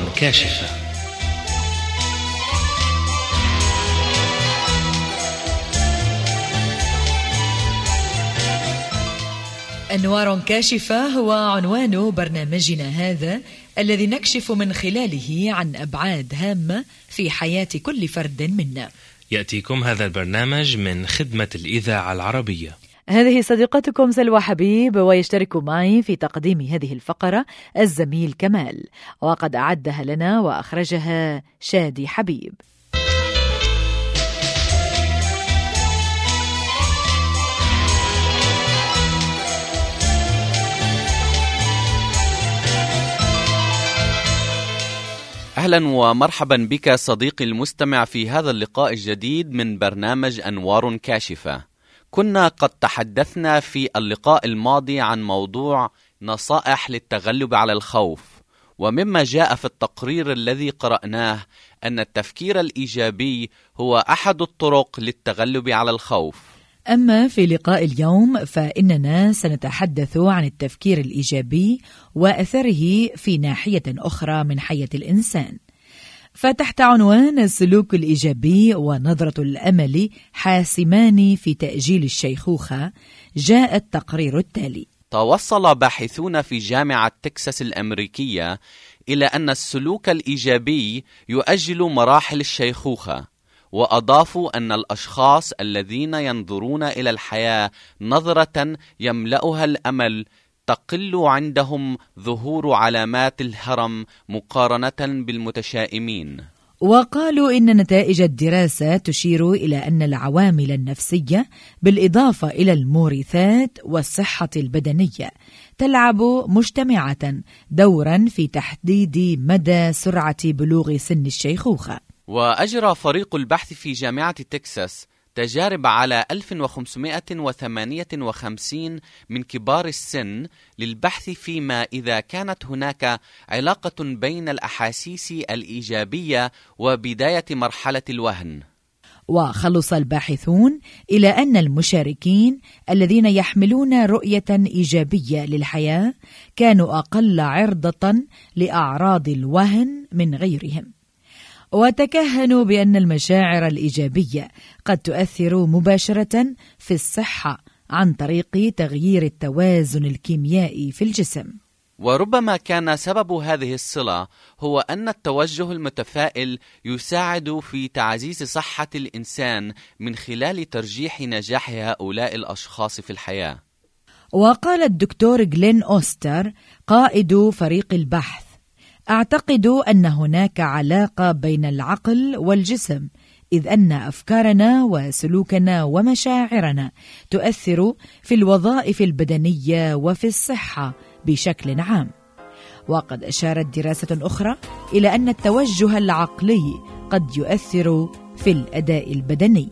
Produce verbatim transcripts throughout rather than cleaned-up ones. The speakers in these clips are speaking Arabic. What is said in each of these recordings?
كاشفة. أنوار كاشفة هو عنوان برنامجنا هذا، الذي نكشف من خلاله عن أبعاد هامة في حياة كل فرد منا. يأتيكم هذا البرنامج من خدمة الإذاعة العربية. هذه صديقتكم سلوى حبيب، ويشترك معي في تقديم هذه الفقرة الزميل كمال، وقد أعدها لنا وأخرجها شادي حبيب. أهلا ومرحبا بك صديقي المستمع في هذا اللقاء الجديد من برنامج أنوار كاشفة. كنا قد تحدثنا في اللقاء الماضي عن موضوع نصائح للتغلب على الخوف، ومما جاء في التقرير الذي قرأناه أن التفكير الإيجابي هو أحد الطرق للتغلب على الخوف. أما في لقاء اليوم فإننا سنتحدث عن التفكير الإيجابي وأثره في ناحية أخرى من حياة الإنسان. فتحت عنوان السلوك الإيجابي ونظرة الأمل حاسمان في تأجيل الشيخوخة، جاء التقرير التالي: توصل باحثون في جامعة تكساس الأمريكية إلى أن السلوك الإيجابي يؤجل مراحل الشيخوخة، وأضافوا أن الأشخاص الذين ينظرون إلى الحياة نظرة يملأها الأمل تقل عندهم ظهور علامات الهرم مقارنة بالمتشائمين. وقالوا إن نتائج الدراسة تشير إلى أن العوامل النفسية بالإضافة إلى المورثات والصحة البدنية تلعب مجتمعة دورا في تحديد مدى سرعة بلوغ سن الشيخوخة. وأجرى فريق البحث في جامعة تكساس تجارب على ألف وخمسمائة وثمانية وخمسين من كبار السن للبحث فيما إذا كانت هناك علاقة بين الأحاسيس الإيجابية وبداية مرحلة الوهن. وخلص الباحثون إلى أن المشاركين الذين يحملون رؤية إيجابية للحياة كانوا أقل عرضة لأعراض الوهن من غيرهم، وتكهنوا بأن المشاعر الإيجابية قد تؤثر مباشرة في الصحة عن طريق تغيير التوازن الكيميائي في الجسم. وربما كان سبب هذه الصلة هو أن التوجه المتفائل يساعد في تعزيز صحة الإنسان من خلال ترجيح نجاح هؤلاء الأشخاص في الحياة. وقال الدكتور جلين أوستر قائد فريق البحث: أعتقد أن هناك علاقة بين العقل والجسم، إذ أن أفكارنا وسلوكنا ومشاعرنا تؤثر في الوظائف البدنية وفي الصحة بشكل عام. وقد أشارت دراسة أخرى إلى أن التوجه العقلي قد يؤثر في الأداء البدني.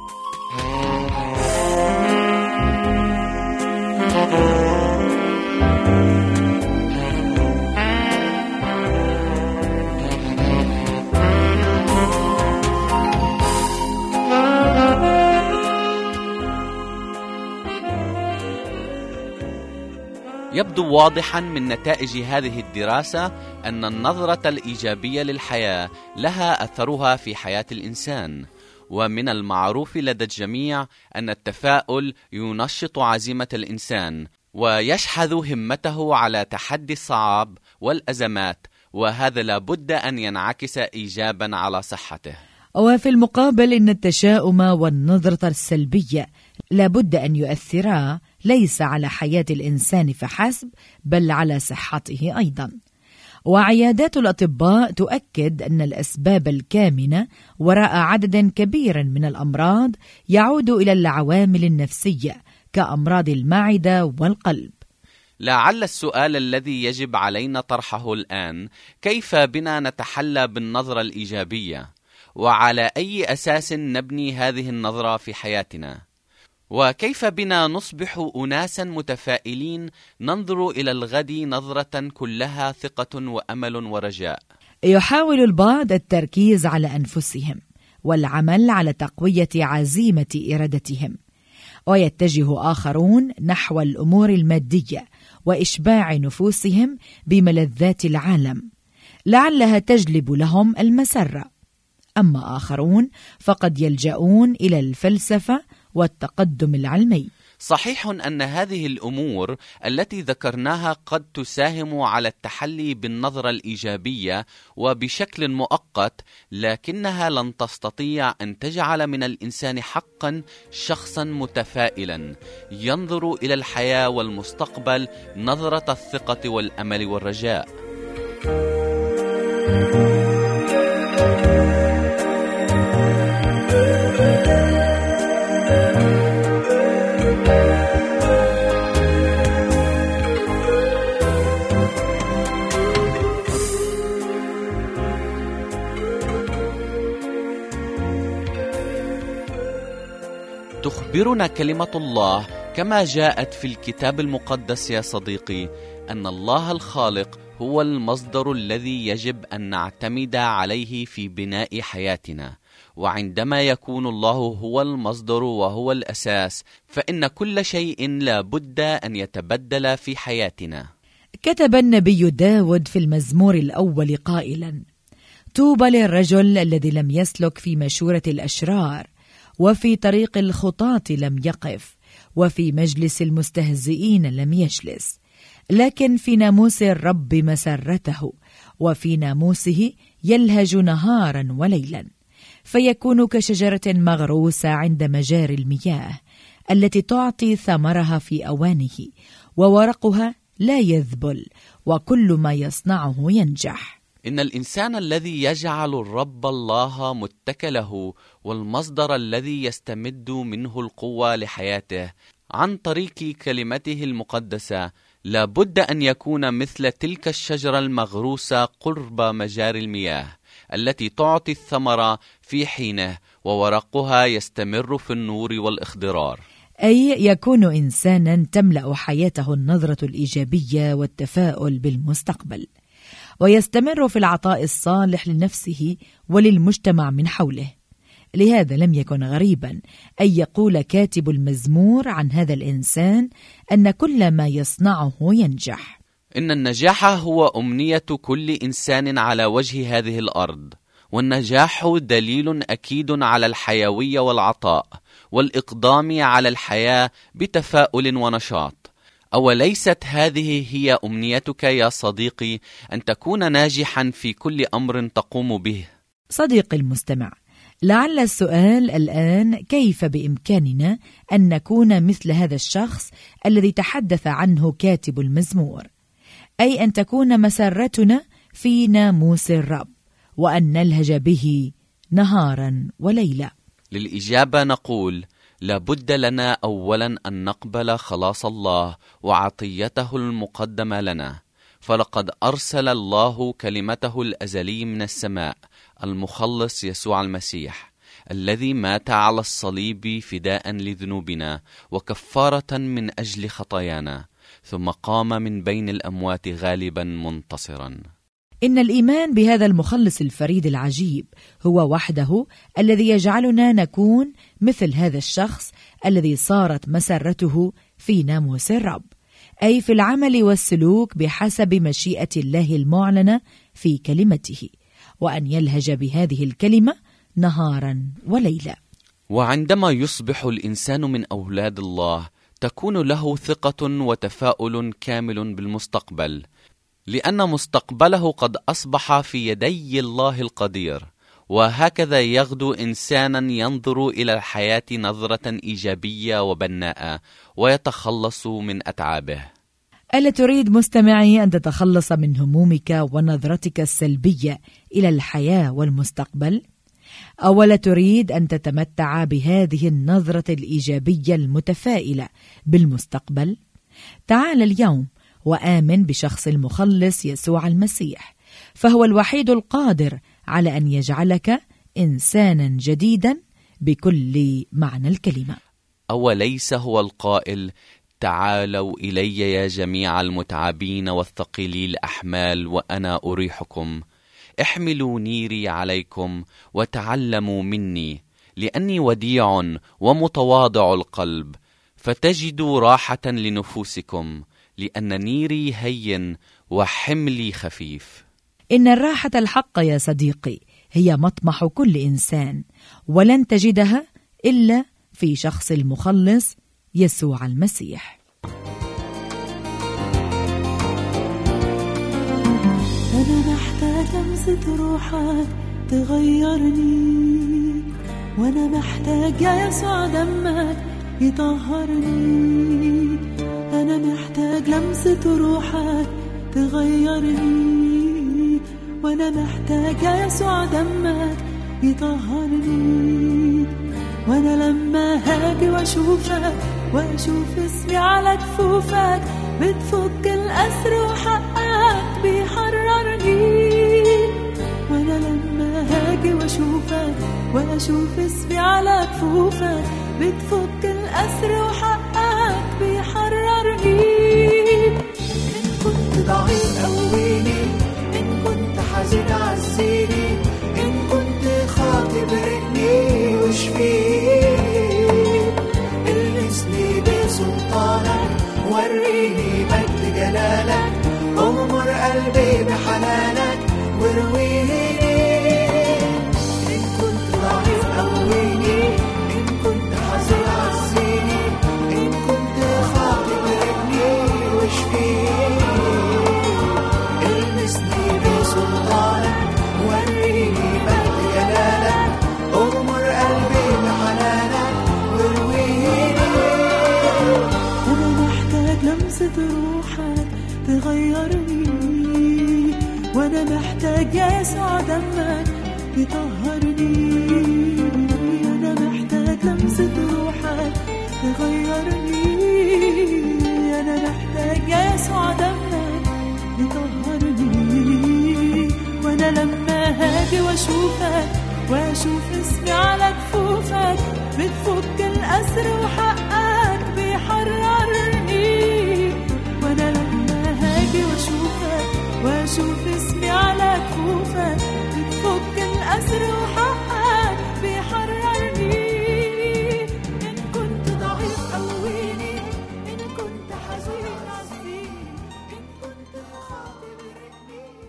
يبدو واضحا من نتائج هذه الدراسة أن النظرة الإيجابية للحياة لها أثرها في حياة الإنسان، ومن المعروف لدى الجميع أن التفاؤل ينشط عزيمة الإنسان ويشحذ همته على تحدي الصعاب والأزمات، وهذا لابد أن ينعكس إيجابا على صحته. وفي المقابل إن التشاؤم والنظرة السلبية لابد أن يؤثرا ليس على حياة الإنسان فحسب، بل على صحته أيضا. وعيادات الأطباء تؤكد أن الأسباب الكامنة وراء عدد كبير من الأمراض يعود إلى العوامل النفسية كأمراض المعدة والقلب. لعل السؤال الذي يجب علينا طرحه الآن: كيف بنا نتحلى بالنظرة الإيجابية؟ وعلى أي أساس نبني هذه النظرة في حياتنا؟ وكيف بنا نصبح أناسا متفائلين ننظر إلى الغد نظرة كلها ثقة وأمل ورجاء؟ يحاول البعض التركيز على أنفسهم والعمل على تقوية عزيمة إرادتهم، ويتجه آخرون نحو الأمور المادية وإشباع نفوسهم بملذات العالم. لعلها تجلب لهم المسرة. أما آخرون فقد يلجؤون إلى الفلسفة والتقدم العلمي. صحيح أن هذه الأمور التي ذكرناها قد تساهم على التحلي بالنظرة الإيجابية وبشكل مؤقت، لكنها لن تستطيع أن تجعل من الإنسان حقا شخصا متفائلا ينظر إلى الحياة والمستقبل نظرة الثقة والأمل والرجاء. تخبرنا كلمة الله كما جاءت في الكتاب المقدس يا صديقي أن الله الخالق هو المصدر الذي يجب أن نعتمد عليه في بناء حياتنا. وعندما يكون الله هو المصدر وهو الأساس، فإن كل شيء لا بد أن يتبدل في حياتنا. كتب النبي داود في المزمور الأول قائلا: طوبى للرجل الذي لم يسلك في مشورة الأشرار، وفي طريق الخطاة لم يقف، وفي مجلس المستهزئين لم يجلس، لكن في ناموس الرب مسرته، وفي ناموسه يلهج نهارا وليلا، فيكون كشجرة مغروسة عند مجاري المياه التي تعطي ثمرها في أوانه، وورقها لا يذبل، وكل ما يصنعه ينجح. إن الإنسان الذي يجعل الرب الله متكله والمصدر الذي يستمد منه القوة لحياته عن طريق كلمته المقدسة لا بد أن يكون مثل تلك الشجرة المغروسة قرب مجاري المياه التي تعطي الثمرة في حينه، وورقها يستمر في النور والإخضرار. أي يكون إنسانا تملأ حياته النظرة الإيجابية والتفاؤل بالمستقبل، ويستمر في العطاء الصالح لنفسه وللمجتمع من حوله. لهذا لم يكن غريبا أن يقول كاتب المزمور عن هذا الإنسان أن كل ما يصنعه ينجح. إن النجاح هو أمنية كل إنسان على وجه هذه الأرض، والنجاح دليل أكيد على الحيوية والعطاء والإقدام على الحياة بتفاؤل ونشاط. أوليست هذه هي أمنيتك يا صديقي، أن تكون ناجحا في كل أمر تقوم به؟ صديقي المستمع، لعل السؤال الآن كيف بإمكاننا أن نكون مثل هذا الشخص الذي تحدث عنه كاتب المزمور، أي أن تكون مسرتنا في ناموس الرب، وأن نلهج به نهارا وليلا. للإجابة نقول: لابد لنا أولا أن نقبل خلاص الله وعطيته المقدمة لنا، فلقد أرسل الله كلمته الأزلي من السماء، المخلص يسوع المسيح، الذي مات على الصليب فداء لذنوبنا وكفارة من أجل خطايانا، ثم قام من بين الأموات غالبا منتصرا. إن الإيمان بهذا المخلص الفريد العجيب هو وحده الذي يجعلنا نكون مثل هذا الشخص الذي صارت مسرته في ناموس الرب، أي في العمل والسلوك بحسب مشيئة الله المعلنة في كلمته، وأن يلهج بهذه الكلمة نهارا وليلا. وعندما يصبح الإنسان من أولاد الله تكون له ثقة وتفاؤل كامل بالمستقبل، لأن مستقبله قد أصبح في يدي الله القدير. وهكذا يغدو إنسانا ينظر إلى الحياة نظرة إيجابية وبناءة ويتخلص من أتعابه. ألا تريد مستمعي أن تتخلص من همومك ونظرتك السلبية إلى الحياة والمستقبل؟ أولا تريد أن تتمتع بهذه النظرة الإيجابية المتفائلة بالمستقبل؟ تعال اليوم وآمن بشخص المخلص يسوع المسيح، فهو الوحيد القادر على أن يجعلك إنسانا جديدا بكل معنى الكلمة. أوليس هو القائل: تعالوا إلي يا جميع المتعبين والثقيلي الأحمال وأنا أريحكم، احملوا نيري عليكم وتعلموا مني، لأني وديع ومتواضع القلب، فتجدوا راحة لنفوسكم، لأن نيري هين وحملي خفيف. إن الراحة الحق يا صديقي هي مطمح كل إنسان، ولن تجدها إلا في شخص المخلص يسوع المسيح. أنا محتاج لمسة روحك تغيرني، وأنا محتاج يا يسوع دمك يطهرني. أنا محتاج لمسة روحك تغيرني، وأنا محتاج يا يسوع دمك يطهرني. وأنا لما هاجي وأشوفك وأشوف اسمي على كفوفك بتفك الأسر وحقك بيحررني. وأنا لما هاجي وأشوفك وأشوف اسمي على كفوفك بتفك الأسر وحقك بيحررني. إن كنت ضعيف قويني، إن كنت حزين عزيني، إن كنت خاطي برقني واشفيني. المسني بسلطانك، وريني مجد جلالك، أغمر قلبي بحنانك ورويني. إن كنت ضعيف قويني، إن كنت حزين عزيني، إن كنت خاطي برقني واشفيني. المسني بسلطانك، وريني مجد جلالك، أغمر قلبي بحنانك ورويني. أنا محتاج لمسة روحك تغيرني، وأنا محتاج يا يسوع دمك يطهرني. أنا محتاج لمسة روحك تغيرني، أنا محتاج يا يسوع دمك يطهرني. وأنا لما هاجي وأشوفك وأشوف اسمي على كفوفك بتفك الأسر وحقك